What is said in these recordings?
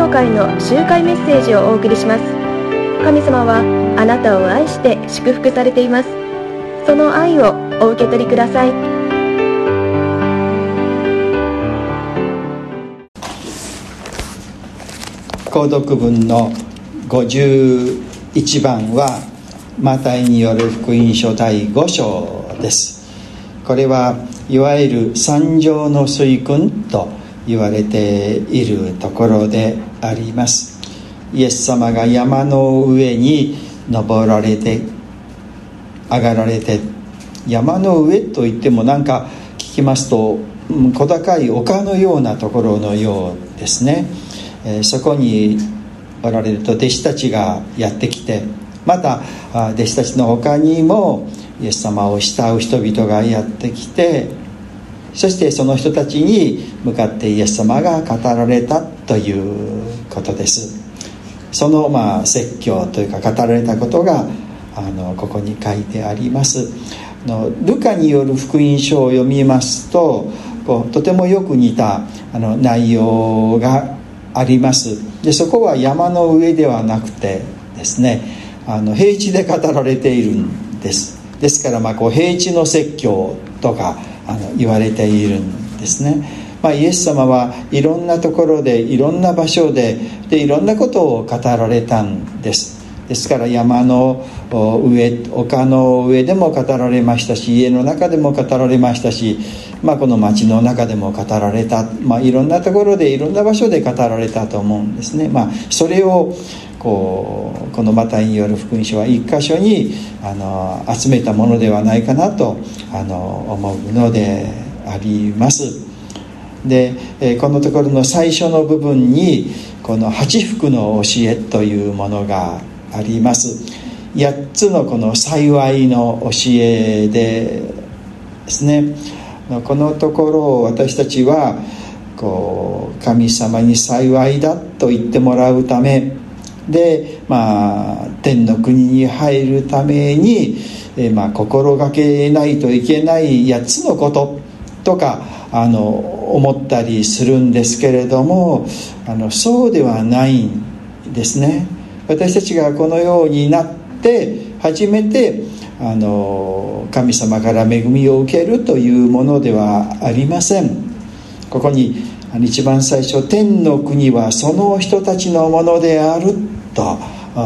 教会の集会メッセージをお送りします。神様はあなたを愛して祝福されています。その愛をお受け取りください。 購読文の51番はマタイによる福音書第5章です。これはいわゆる三条の水訓と言われているところであります。イエス様が山の上に登られて上がられて、山の上といってもなんか聞きますと小高い丘のようなところのようですね。そこにおられると弟子たちがやってきて、また弟子たちの他にもイエス様を慕う人々がやってきて、そしてその人たちに向かってイエス様が語られたということです。その説教というか語られたことがここに書いてあります。ルカによる福音書を読みますととてもよく似た内容があります。でそこは山の上ではなくてですね、平地で語られているんです。ですから平地の説教とか言われているんですね。イエス様はいろんなところでいろんな場所でいろんなことを語られたんです。ですから山の上、丘の上でも語られましたし、家の中でも語られましたし、この町の中でも語られた、いろんなところでいろんな場所で語られたと思うんですね。それをこのマタイによる福音書は一箇所に集めたものではないかなと思うのであります。でこのところの最初の部分にこの八福の教えというものがあります。8つのこの幸いの教えですね。このところを私たちは神様に幸いだと言ってもらうためで、天の国に入るために、心がけないといけない8つのこととか思ったりするんですけれども、そうではないんですね。私たちがこのようになって初めて神様から恵みを受けるというものではありません。ここに一番最初、天の国はその人たちのものであると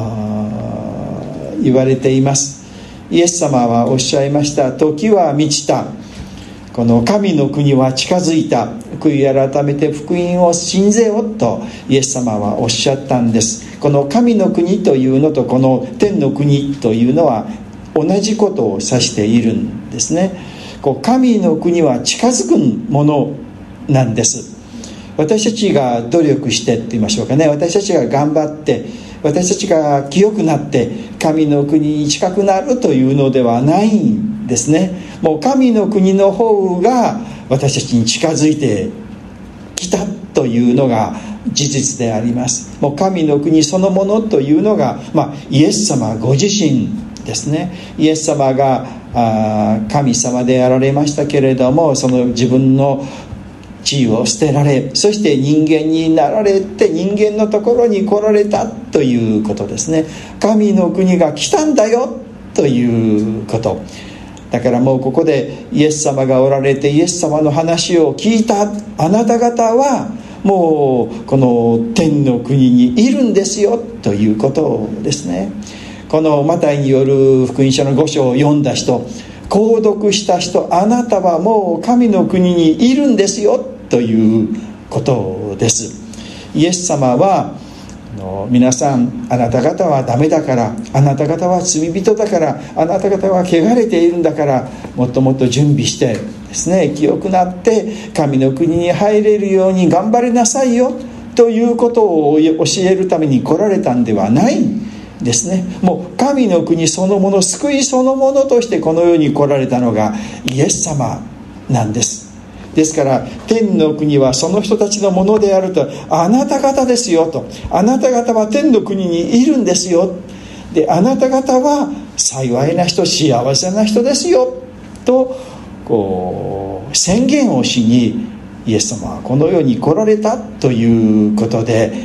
言われています。イエス様はおっしゃいました。時は満ちた、この神の国は近づいた、悔い改めて福音を信ぜよとイエス様はおっしゃったんです。この神の国というのとこの天の国というのは同じことを指しているんですね。神の国は近づくものなんです。私たちが努力してって言いましょうかね、私たちが頑張って私たちが清くなって神の国に近くなるというのではないんですね。もう神の国の方が私たちに近づいてきたというのが事実であります。もう神の国そのものというのが、イエス様ご自身ですね。イエス様が神様であられましたけれども、その自分の地位を捨てられ、そして人間になられて人間のところに来られたということですね。神の国が来たんだよということ。だからもうここでイエス様がおられてイエス様の話を聞いたあなた方はもうこの天の国にいるんですよということですね。このマタイによる福音書の5章を読んだ人、購読した人、あなたはもう神の国にいるんですよということです。イエス様は皆さん、あなた方はダメだから、あなた方は罪人だから、あなた方は汚れているんだから、もっともっと準備してですね、清くなって神の国に入れるように頑張りなさいよということを教えるために来られたんではないんですね。もう神の国そのもの、救いそのものとしてこの世に来られたのがイエス様なんです。ですから天の国はその人たちのものであると、あなた方ですよと、あなた方は天の国にいるんですよ、であなた方は幸いな人、幸せな人ですよと宣言をしにイエス様はこの世に来られたということで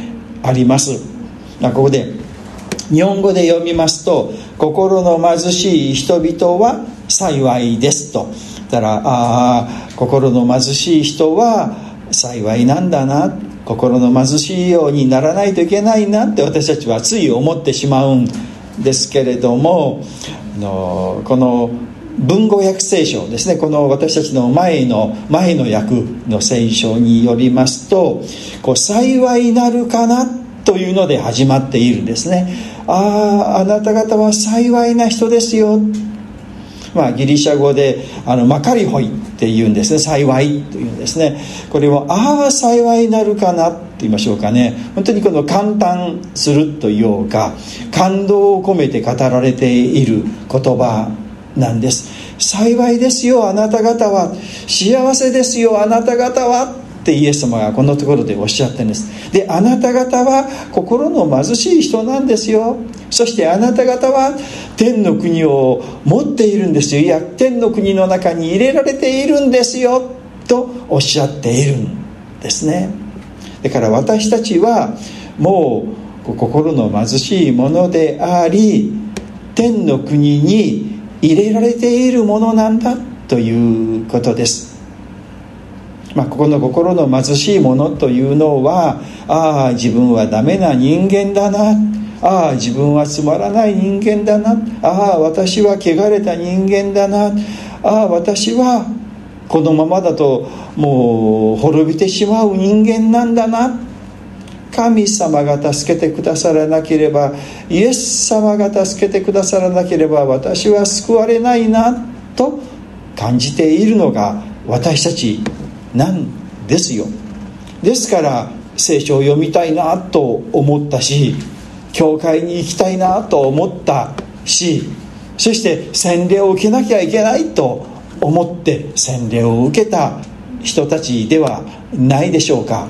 あります。ここで日本語で読みますと、心の貧しい人々は幸いですと。だから心の貧しい人は幸いなんだな、心の貧しいようにならないといけないなって私たちはつい思ってしまうんですけれども、この文語訳聖書ですね、この私たちの前の訳の聖書によりますと、幸いなるかなというので始まっているんですね。あなた方は幸いな人ですよ。ギリシャ語でマカリホイって言うんですね。幸いというんですね。これを幸いなるかなと言いましょうかね。本当にこの感嘆するというか、感動を込めて語られている言葉なんです。幸いですよあなた方は、幸せですよあなた方はってイエス様がこのところでおっしゃってるんです。で、あなた方は心の貧しい人なんですよ。そしてあなた方は天の国を持っているんですよ。いや、天の国の中に入れられているんですよとおっしゃっているんですね。だから私たちはもう心の貧しいものであり、天の国に入れられているものなんだということです。ここの心の貧しいものというのは、自分はダメな人間だな、自分はつまらない人間だな、私は汚れた人間だな、私はこのままだともう滅びてしまう人間なんだな、神様が助けてくださらなければ、イエス様が助けてくださらなければ私は救われないなと感じているのが私たちなんですよ。ですから聖書を読みたいなと思ったし、教会に行きたいなと思ったし、そして洗礼を受けなきゃいけないと思って洗礼を受けた人たちではないでしょうか。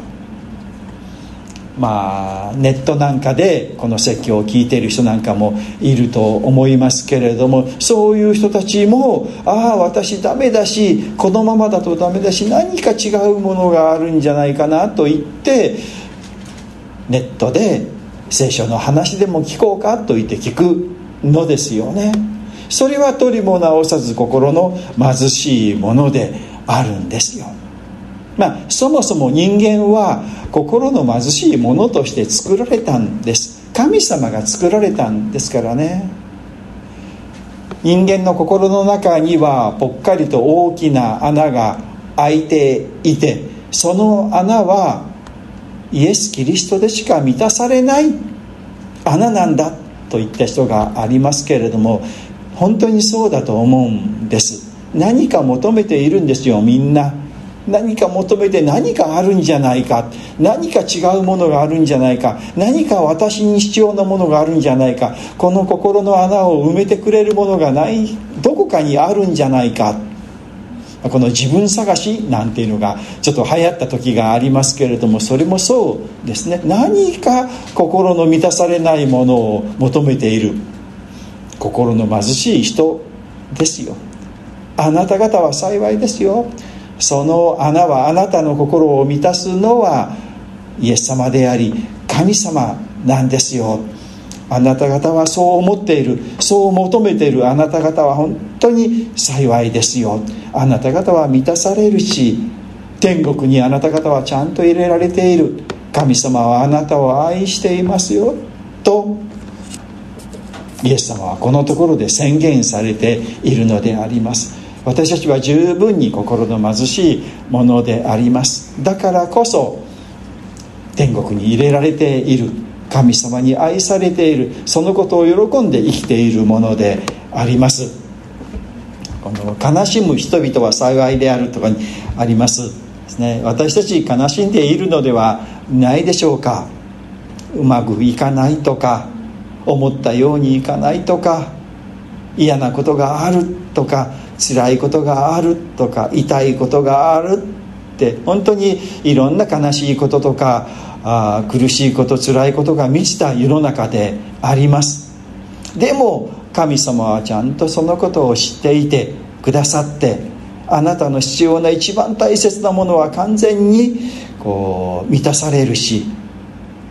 ネットなんかでこの説教を聞いている人なんかもいると思いますけれども、そういう人たちも私ダメだし、このままだとダメだし、何か違うものがあるんじゃないかなと言ってネットで聖書の話でも聞こうかと言って聞くのですよね。それは取りも直さず心の貧しいものであるんですよ。そもそも人間は心の貧しいものとして作られたんです。神様が作られたんですからね。人間の心の中にはぽっかりと大きな穴が開いていて、その穴はイエス・キリストでしか満たされない穴なんだといった人がありますけれども、本当にそうだと思うんです。何か求めているんですよ、みんな。何か求めて、何かあるんじゃないか、何か違うものがあるんじゃないか、何か私に必要なものがあるんじゃないか、この心の穴を埋めてくれるものがない、どこかにあるんじゃないか。この自分探しなんていうのがちょっと流行った時がありますけれども、それもそうですね。何か心の満たされないものを求めている心の貧しい人ですよ。あなた方は幸いですよ。その穴は、あなたの心を満たすのはイエス様であり神様なんですよ。あなた方はそう思っている、そう求めているあなた方は本当に幸いですよ。あなた方は満たされるし、天国にあなた方はちゃんと入れられている。神様はあなたを愛していますよとイエス様はこのところで宣言されているのであります。私たちは十分に心の貧しいものであります。だからこそ天国に入れられている、神様に愛されている、そのことを喜んで生きているものであります。この悲しむ人々は幸いであるとかにありますですね。私たち悲しんでいるのではないでしょうか。うまくいかないとか、思ったようにいかないとか、嫌なことがあるとか、辛いことがあるとか、痛いことがあるって、本当にいろんな悲しいこととか苦しいこと、辛いことが満ちた世の中であります。でも神様はちゃんとそのことを知っていてくださって、あなたの必要な一番大切なものは完全に満たされるし、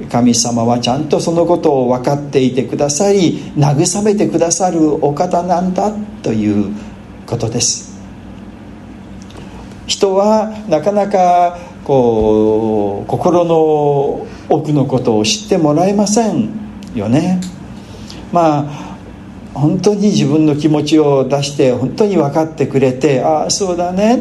神様はちゃんとそのことを分かっていてくださり、慰めてくださるお方なんだということです。人はなかなか心の奥のことを知ってもらえませんよね。本当に自分の気持ちを出して本当に分かってくれて、ああそうだねって、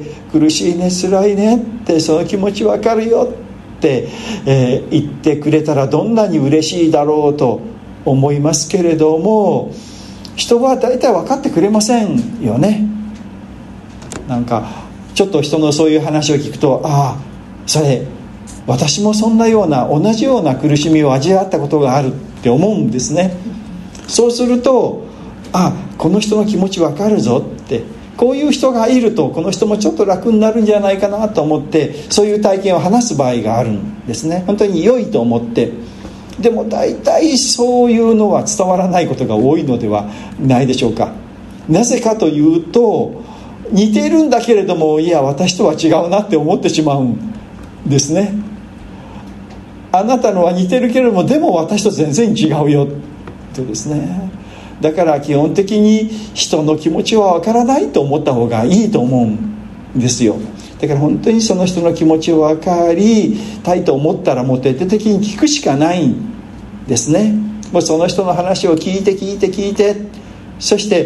苦しいね、辛いねって、その気持ち分かるよって、言ってくれたらどんなに嬉しいだろうと思いますけれども、人は大体分かってくれませんよね。なんかちょっと人のそういう話を聞くと、ああそれ私もそんなような同じような苦しみを味わったことがあるって思うんですね。そうすると、この人の気持ち分かるぞって、こういう人がいるとこの人もちょっと楽になるんじゃないかなと思って、そういう体験を話す場合があるんですね。本当に良いと思って。でも大体そういうのは伝わらないことが多いのではないでしょうか。なぜかというと、似ているんだけれども、いや私とは違うなって思ってしまうんですね。あなたのは似てるけれども、でも私と全然違うよってですね。だから基本的に人の気持ちはわからないと思った方がいいと思うんですよ。だから本当にその人の気持ちを分かりたいと思ったら、もう徹底的に聞くしかないんですね。もうその人の話を聞いて、そして、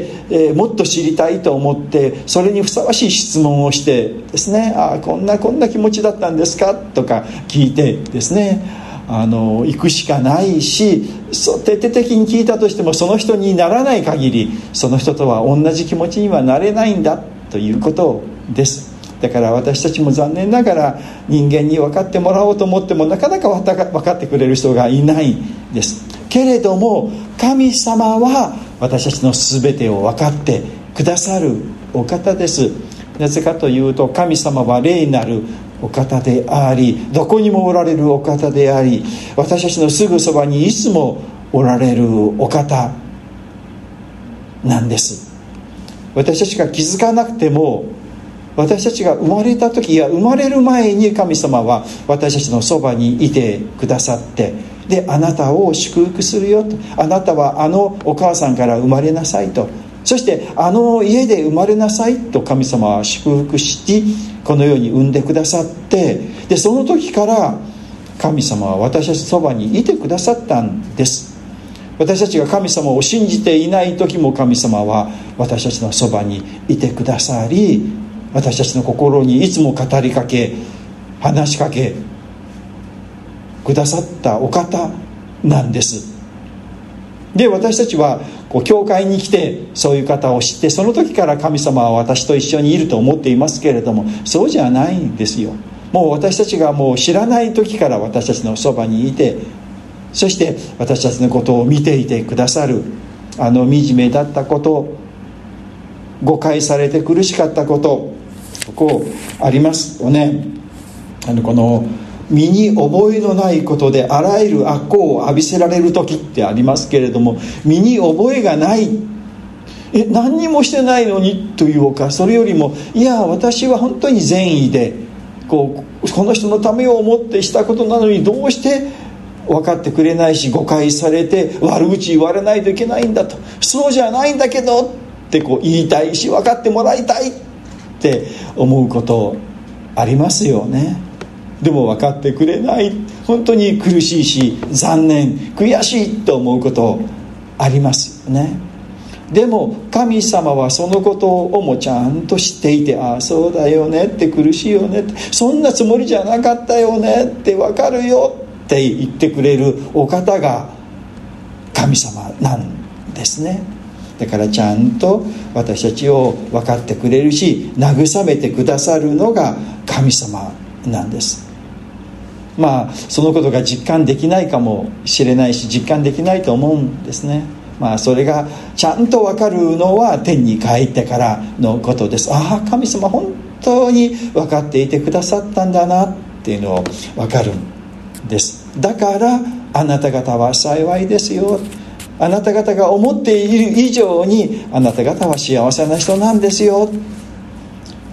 もっと知りたいと思ってそれにふさわしい質問をしてですね、こんな気持ちだったんですかとか聞いてですね、行くしかないし、徹底的に聞いたとしてもその人にならない限り、その人とは同じ気持ちにはなれないんだということです。だから私たちも残念ながら人間に分かってもらおうと思っても、なかなか分かってくれる人がいないです。けれども神様は私たちの全てを分かってくださるお方です。なぜかというと、神様は霊なるお方であり、どこにもおられるお方であり、私たちのすぐそばにいつもおられるお方なんです。私たちが気づかなくても、私たちが生まれた時や生まれる前に神様は私たちのそばにいてくださって、であなたを祝福するよと、あなたはお母さんから生まれなさいと、そして家で生まれなさいと神様は祝福し、このように産んでくださって、でその時から神様は私たちのそばにいてくださったんです。私たちが神様を信じていない時も神様は私たちのそばにいてくださり、私たちの心にいつも語りかけ話しかけくださったお方なんです。で私たちは教会に来てそういう方を知って、その時から神様は私と一緒にいると思っていますけれども、そうじゃないんですよ。もう私たちがもう知らない時から私たちのそばにいて、そして私たちのことを見ていてくださる。惨めだったこと、誤解されて苦しかったこと、こうありますよね。この身に覚えのないことであらゆる悪行を浴びせられる時ってありますけれども、身に覚えがない、何にもしてないのにというか、それよりもいや私は本当に善意でこの人のためを思ってしたことなのに、どうして分かってくれないし、誤解されて悪口言われないといけないんだと、そうじゃないんだけどって言いたいし、分かってもらいたいって思うことありますよね。でも分かってくれない、本当に苦しいし残念悔しいと思うことありますよね。でも神様はそのことをもちゃんと知っていて、そうだよねって苦しいよねって、そんなつもりじゃなかったよねって分かるよって言ってくれるお方が神様なんですね。だからちゃんと私たちを分かってくれるし慰めてくださるのが神様なんです。そのことが実感できないかもしれないし、実感できないと思うんですね。それがちゃんと分かるのは天に帰ってからのことです。神様本当に分かっていてくださったんだなっていうのを分かるんです。だからあなた方は幸いですよ、あなた方が思っている以上にあなた方は幸せな人なんですよ、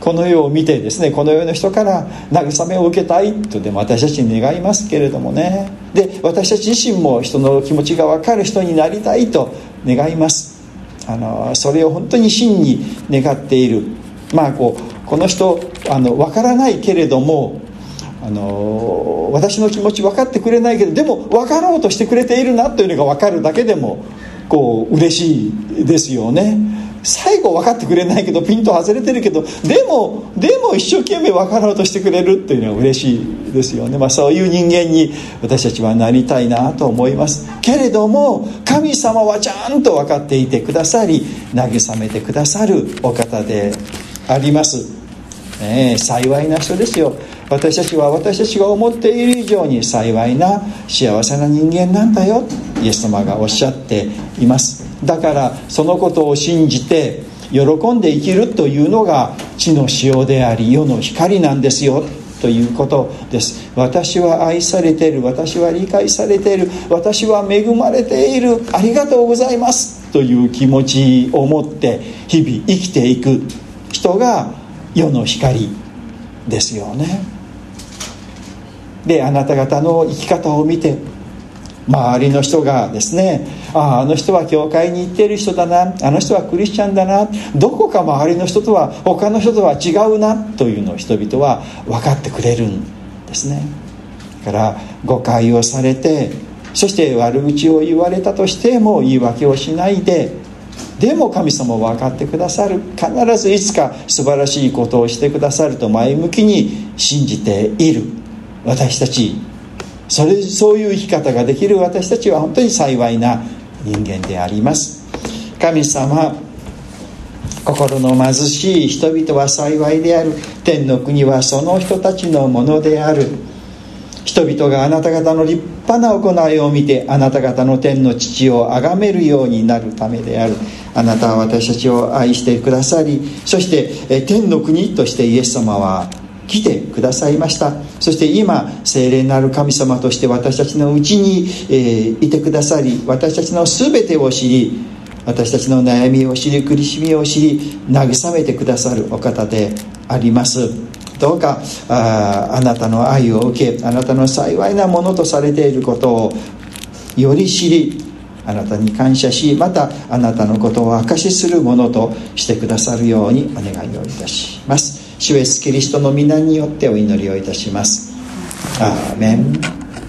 この世を見てですね、この世の人から慰めを受けたいとでも私たちに願いますけれどもね。で、私たち自身も人の気持ちが分かる人になりたいと願います。それを本当に真に願っている。この人分からないけれども、私の気持ち分かってくれないけど、でも分かろうとしてくれているなというのが分かるだけでも嬉しいですよね。最後分かってくれないけど、ピンと外れてるけど、でも一生懸命分かろうとしてくれるというのは嬉しいですよね。そういう人間に私たちはなりたいなと思いますけれども、神様はちゃんと分かっていてくださり、慰めてくださるお方であります。幸いな人ですよ。私たちが思っている以上に幸いな幸せな人間なんだよ、イエス様がおっしゃっています。だからそのことを信じて喜んで生きるというのが地の塩であり世の光なんですよということです。私は愛されている、私は理解されている、私は恵まれている、ありがとうございますという気持ちを持って日々生きていく人が世の光ですよね。で、あなた方の生き方を見て周りの人がですね、あの人は教会に行っている人だな、あの人はクリスチャンだな、どこか周りの人とは他の人とは違うなというのを人々は分かってくれるんですね。だから誤解をされて、そして悪口を言われたとしても言い訳をしないで、でも神様は分かってくださる、必ずいつか素晴らしいことをしてくださると前向きに信じている私たち、そういう生き方ができる私たちは本当に幸いな人間であります。神様、心の貧しい人々は幸いである、天の国はその人たちのものである。人々があなた方の立派な行いを見て、あなた方の天の父を崇めるようになるためである。あなたは私たちを愛してくださり、そして天の国としてイエス様は来てくださいました。そして今聖霊なる神様として私たちのうちに、いてくださり、私たちのすべてを知り、私たちの悩みを知り、苦しみを知り、慰めてくださるお方であります。どうか あなたの愛を受け、あなたの幸いなものとされていることをより知り、あなたに感謝し、またあなたのことを証しするものとしてくださるようにお願いをいたします。主イエスキリストの皆によってお祈りをいたします。アーメン。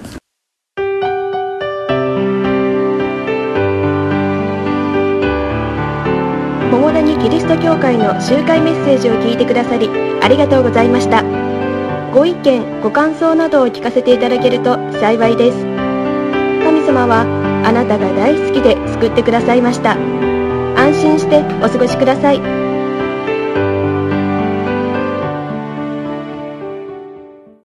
桃谷キリスト教会の集会メッセージを聞いてくださりありがとうございました。ご意見ご感想などを聞かせていただけると幸いです。神様はあなたが大好きで救ってくださいました。安心してお過ごしください。